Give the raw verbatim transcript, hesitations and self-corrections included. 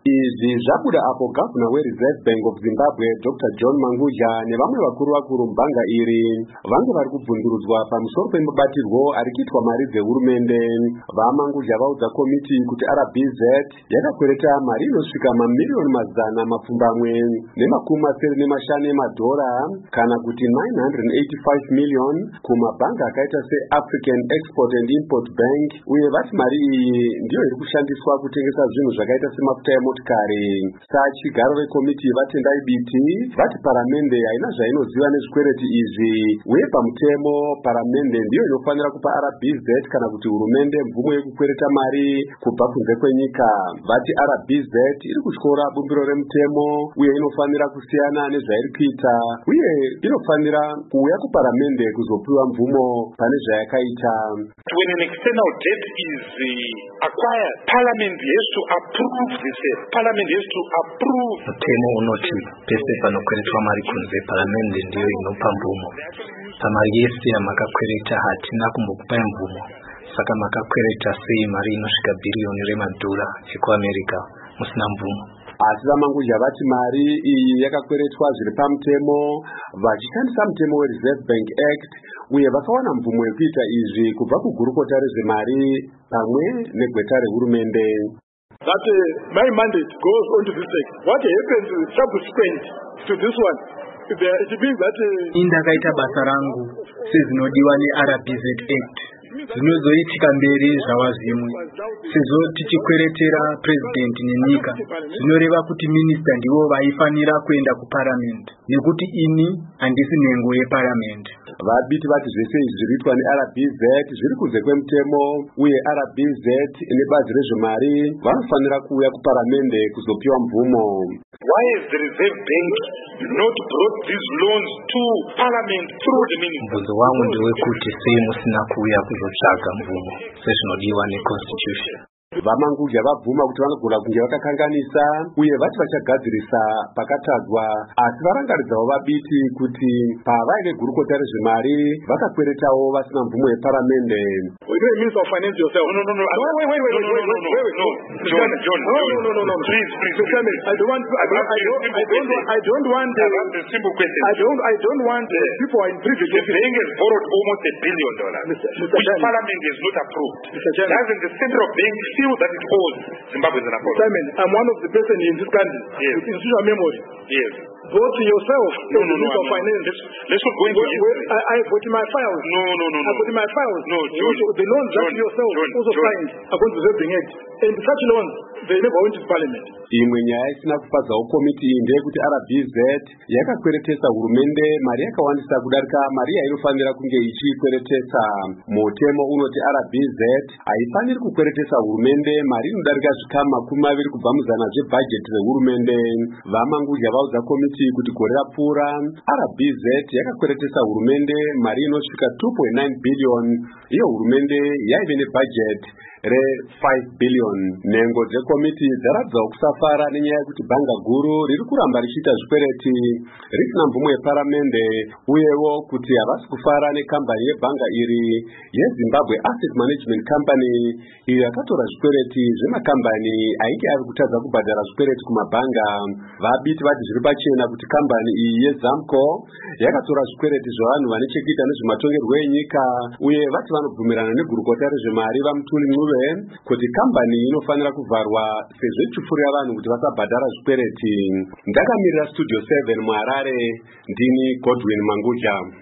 Izvi zvabuda apo Governor weReserve Bank of Zimbabwe Doctor John Mangudya nevamwe vakuru vakuru mubhanga iri vange vari kubvundurudzwa pamusoro pemabatirwo ari kuitwa mari dzehurumende. VaMangudya vaudza komiti kuti R B Z yakakwereta mari inosvika mamiliyoni mazana mapfumbamwe nemakumi masere nemashanu emadhora kana kuti nine hundred eighty-five million kumabhanga akaita seAfrican Export and Import Bank, uye vati mari iyi ndiyo iri kushandiswa kutengesa zvinhu zvakaita semafuta emotikari. Sachigaro vekomiti vatendai biti vati paramende haina zvainoziva nezvikwereti izvi, uye pamutemo paramende ndiyo inofanira kupa R B Z kana kuti hurumende mvumo yekukwereta mari kubva kunze kwenyika. Vati R B Z iri kutyora bumbiro remutemo uye inofanira kusiyana nezvairi kuita, uye inofanira kuuya kuparamende kuzopiwa mvumo pane zvayakaita. When an external debt is uh, acquired, Parliament has to approve this. Parliament has to approve. Mutemo unoti pese panokweretwa mari kunze paramende ndiyo inopa mvumo. Pamari yese yamakakwereta hatina kumbokupai mvumo. Saka makakwereta sei mari inosvika biliyoni remadhora ekuAmerica musina mvumo. Asi VaMangudya vati mari iyi yakakweretwa zviri pamutemo vachishandisa mutemo weReserve Bank Act, uye vakawana mvumo yekuita izvi kubva kugurukota rezvemari pamwe negweta rehurumende. That uh, my mandate goes on to this act. What happens subsequent to this one? There, it means that uh, indakaita basa rangu sezvinodiwa neR B Z Act zvinozoitika mberi zvawazimwe sezvo tichikweretera president nenyika, zvinoreva kuti minista ndivo vaifanira kuenda kuparliament nekuti ini handisi nhengo yeparliament. Vabiti vati zvese izvi zviriitwa neR B Z zviri kunze kwemutemo, uye R B Z nebazi rezvemari vanofanira kuuya kuparamende kuzopiwa mvumo. Why has the Reserve Bank not brought these loans to Parliament through the minister? Mbuzo wangu ndewekuti sei musina kuuya kuzotsvaga mvumo sezvinodiwa neconstitution. VaMangudya vabvuma kuti vanogona kunge vakakanganisa uye vati vachagadzirisa pakatadzwa, asi varangaridzawo vabiti kuti pavaive gurukota rezvemari vakakweretawo vasina mvumo yeparamende. We don't mean to finance yourself. No, no, no. Wait, wait, wait, wait, wait, wait, wait, wait, wait, no. John, John, no, no, no, no, no. Please, please. Mister Chairman, I don't want. I don't. I don't. I don't. I don't want. I want a simple question. I don't. I don't want uh, people are in privilege. The bank has borrowed almost a billion dollars, Mister which Parliament has not approved. Mister Chairman, doesn't the central bank feel that it owes Zimbabwe's an apology? Chairman, I'm one of the persons in this country yes. with institutional memory. Yes. Vote yourself. No, no, no. no finance. Let's, let's not go into it. I, I put in my files. No, no, no, I put in my files. No, John. Also, the loans John, that yourself John, also John. signed according to the Reserve Bank. And such loans, they never went to Parliament. Imwe nyaya isina kufadzawo komiti ndeyekuti R B Z yakakweretesa hurumende mari yakawandisa kudarika mari yainofanira kunge ichikweretesa. Mutemo unoti R B Z haifaniri kukweretesa hurumende mari inodarika zvikamu makumi maviri kubva muzana zvebhajeti rehurumende. VaMangudya vaudza komiti kuti gore rapfuura R B Z yakakweretesa hurumende mari inosvika two point nine billion. Iyo hurumende yaive nebhajeti re five billion. Nhengo dzekomiti dzaradzawo kusafara nenyaya yekuti bhanga guru riri kuramba richiita zvikwereti risina mvumo yeparamende, uyewo kuti havasi kufara nekambani yebhanga iri yeZimbabwe Asset Management Company iyo yakatora zvikwereti zvemakambani ainge ari kutadza kubhadhara zvikwereti kumabhanga. Vabiti vati zviri pachena kuti kambani iyi yeZamco yakatora zvikwereti zvavanhu vane chekuita nezvematongerwo enyika, uye vati vanobvumirana negurukota rezvemari vaMutuli Ncube kuti kambani inofanira kuvharwa sezvo ichipfurira vanhu kuti vasabhadhara zvikwereti. Ndakamirira Studio seven muHarare, ndini Godwin Mangudya.